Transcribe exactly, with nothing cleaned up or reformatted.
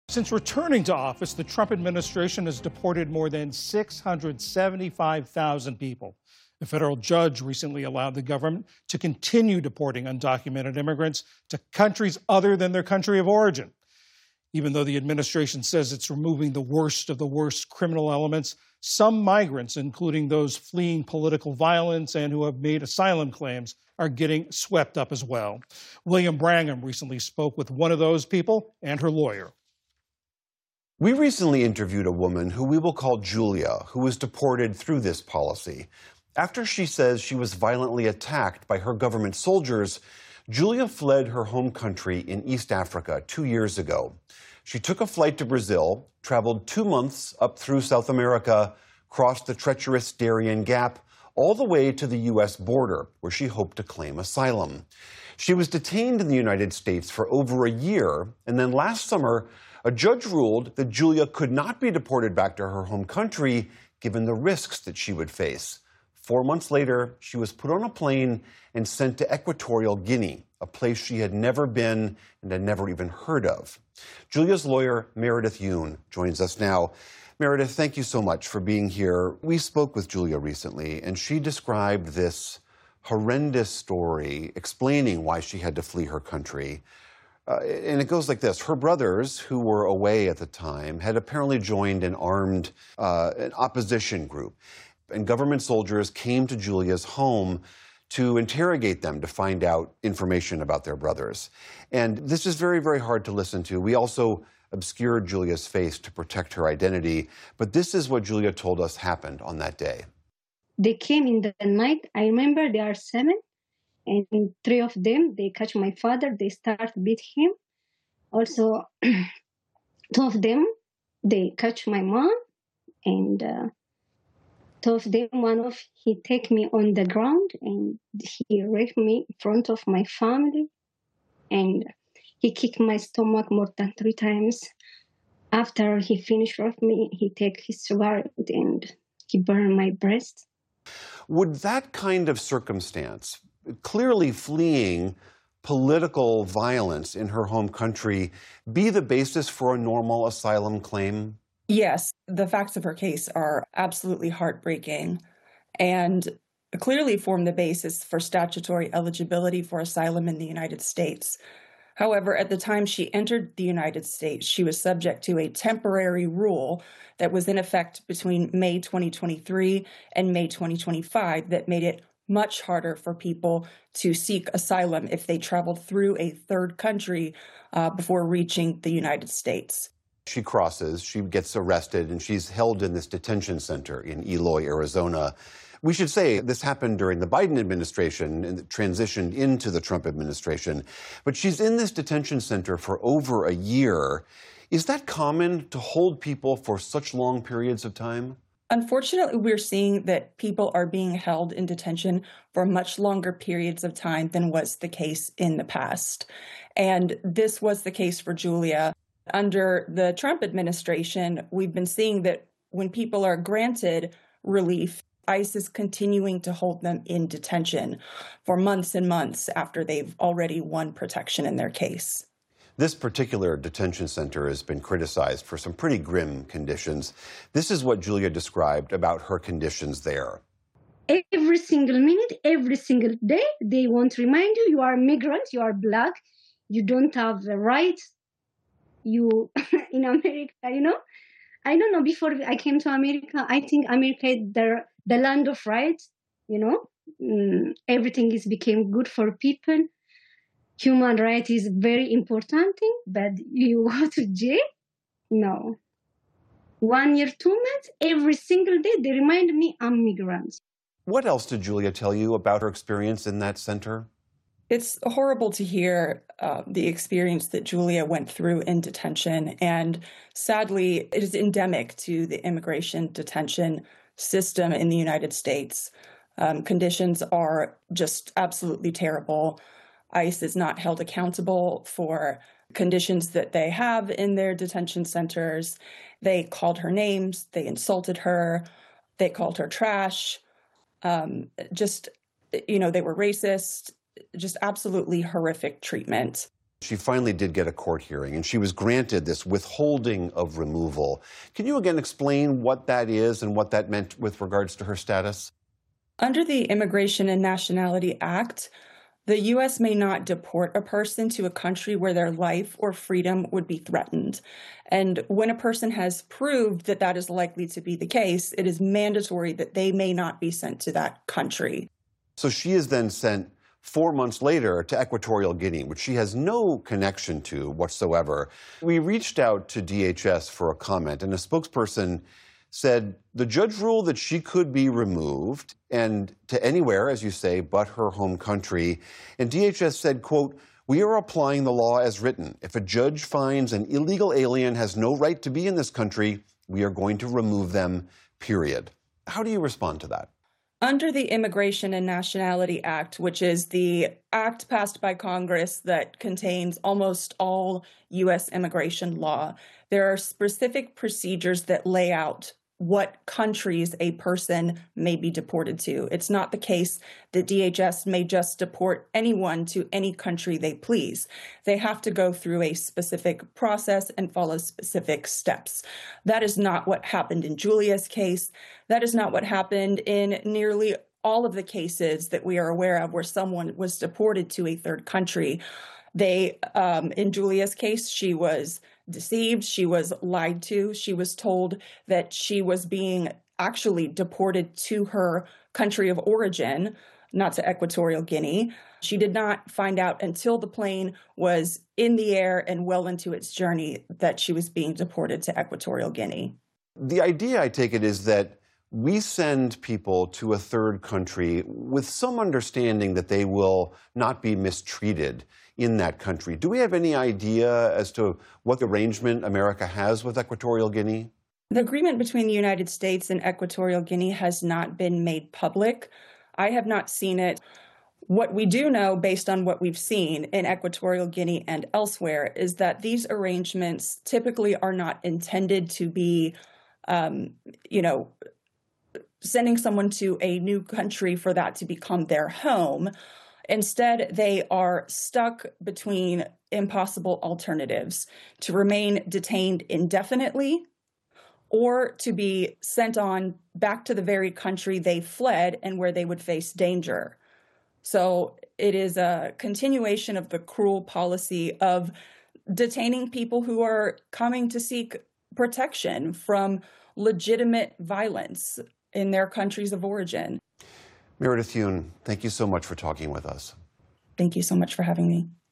Since returning to office, the Trump administration has deported more than six hundred seventy-five thousand people. A federal judge recently allowed the government to continue deporting undocumented immigrants to countries other than their country of origin. Even though the administration says it's removing the worst of the worst criminal elements, some migrants, including those fleeing political violence and who have made asylum claims, are getting swept up as well. William Brangham recently spoke with one of those people and her lawyer. We recently interviewed a woman who we will call Julia, who was deported through this policy. After she says she was violently attacked by her government soldiers, Julia fled her home country in East Africa two years ago. She took a flight to Brazil, traveled two months up through South America, crossed the treacherous Darien Gap, all the way to the U S border, where she hoped to claim asylum. She was detained in the United States for over a year, and then last summer, a judge ruled that Julia could not be deported back to her home country, given the risks that she would face. Four months later, she was put on a plane and sent to Equatorial Guinea, a place she had never been and had never even heard of. Julia's lawyer, Meredith Yoon, joins us now. Meredith, thank you so much for being here. We spoke with Julia recently, and she described this horrendous story explaining why she had to flee her country. Uh, and it goes like this. Her brothers, who were away at the time, had apparently joined an armed uh, an opposition group. And government soldiers came to Julia's home to interrogate them to find out information about their brothers. And this is very, very hard to listen to. We also obscured Julia's face to protect her identity. But this is what Julia told us happened on that day. They came in the night. I remember there are seven. And three of them, they catch my father. They start beat him. Also, two of them, they catch my mom. And uh, two of them, one of, he take me on the ground and he raped me in front of my family. And he kicked my stomach more than three times. After he finished with me, he take his cigarette and he burned my breast. Would that kind of circumstance, clearly fleeing political violence in her home country, be the basis for a normal asylum claim? Yes, the facts of her case are absolutely heartbreaking and clearly form the basis for statutory eligibility for asylum in the United States. However, at the time she entered the United States, she was subject to a temporary rule that was in effect between May twenty twenty-three and May twenty twenty-five that made it much harder for people to seek asylum if they traveled through a third country uh, before reaching the United States. She crosses, she gets arrested, and she's held in this detention center in Eloy, Arizona. We should say this happened during the Biden administration and transitioned into the Trump administration. But she's in this detention center for over a year. Is that common to hold people for such long periods of time? Unfortunately, we're seeing that people are being held in detention for much longer periods of time than was the case in the past. And this was the case for Julia. Under the Trump administration, we've been seeing that when people are granted relief, ICE is continuing to hold them in detention for months and months after they've already won protection in their case. This particular detention center has been criticized for some pretty grim conditions. This is what Julia described about her conditions there. Every single minute, every single day, they want to remind you, you are a migrant, you are black, you don't have the rights. You, in America, you know, I don't know, before I came to America, I think America is the, the land of rights, you know, mm, everything is became good for people. Human rights is very important thing, but you go to jail? No. One year, two months, every single day, they remind me I'm migrant. What else did Julia tell you about her experience in that center? It's horrible to hear uh, the experience that Julia went through in detention. And sadly, it is endemic to the immigration detention system in the United States. Um, conditions are just absolutely terrible. ICE is not held accountable for conditions that they have in their detention centers. They called her names. They insulted her. They called her trash. Um, just, you know, they were racist. Just absolutely horrific treatment. She finally did get a court hearing, and she was granted this withholding of removal. Can you again explain what that is and what that meant with regards to her status? Under the Immigration and Nationality Act, the U S may not deport a person to a country where their life or freedom would be threatened. And when a person has proved that that is likely to be the case, it is mandatory that they may not be sent to that country. So she is then sent four months later to Equatorial Guinea, which she has no connection to whatsoever. We reached out to D H S for a comment, and a spokesperson said the judge ruled that she could be removed and to anywhere, as you say, but her home country. And D H S said, quote, "We are applying the law as written. If a judge finds an illegal alien has no right to be in this country, we are going to remove them, period." How do you respond to that? Under the Immigration and Nationality Act, which is the act passed by Congress that contains almost all U S immigration law, there are specific procedures that lay out what countries a person may be deported to. It's not the case that D H S may just deport anyone to any country they please. They have to go through a specific process and follow specific steps. That is not what happened in Julia's case. That is not what happened in nearly all of the cases that we are aware of where someone was deported to a third country. They, um, in Julia's case, she was deceived, she was lied to, she was told that she was being actually deported to her country of origin, not to Equatorial Guinea. She did not find out until the plane was in the air and well into its journey that she was being deported to Equatorial Guinea. The idea, I take it, is that we send people to a third country with some understanding that they will not be mistreated in that country. Do we have any idea as to what arrangement America has with Equatorial Guinea? The agreement between the United States and Equatorial Guinea has not been made public. I have not seen it. What we do know, based on what we've seen in Equatorial Guinea and elsewhere, is that these arrangements typically are not intended to be, um, you know, sending someone to a new country for that to become their home. Instead, they are stuck between impossible alternatives: to remain detained indefinitely or to be sent on back to the very country they fled and where they would face danger. So it is a continuation of the cruel policy of detaining people who are coming to seek protection from legitimate violence in their countries of origin. Meredith Yoon, thank you so much for talking with us. Thank you so much for having me.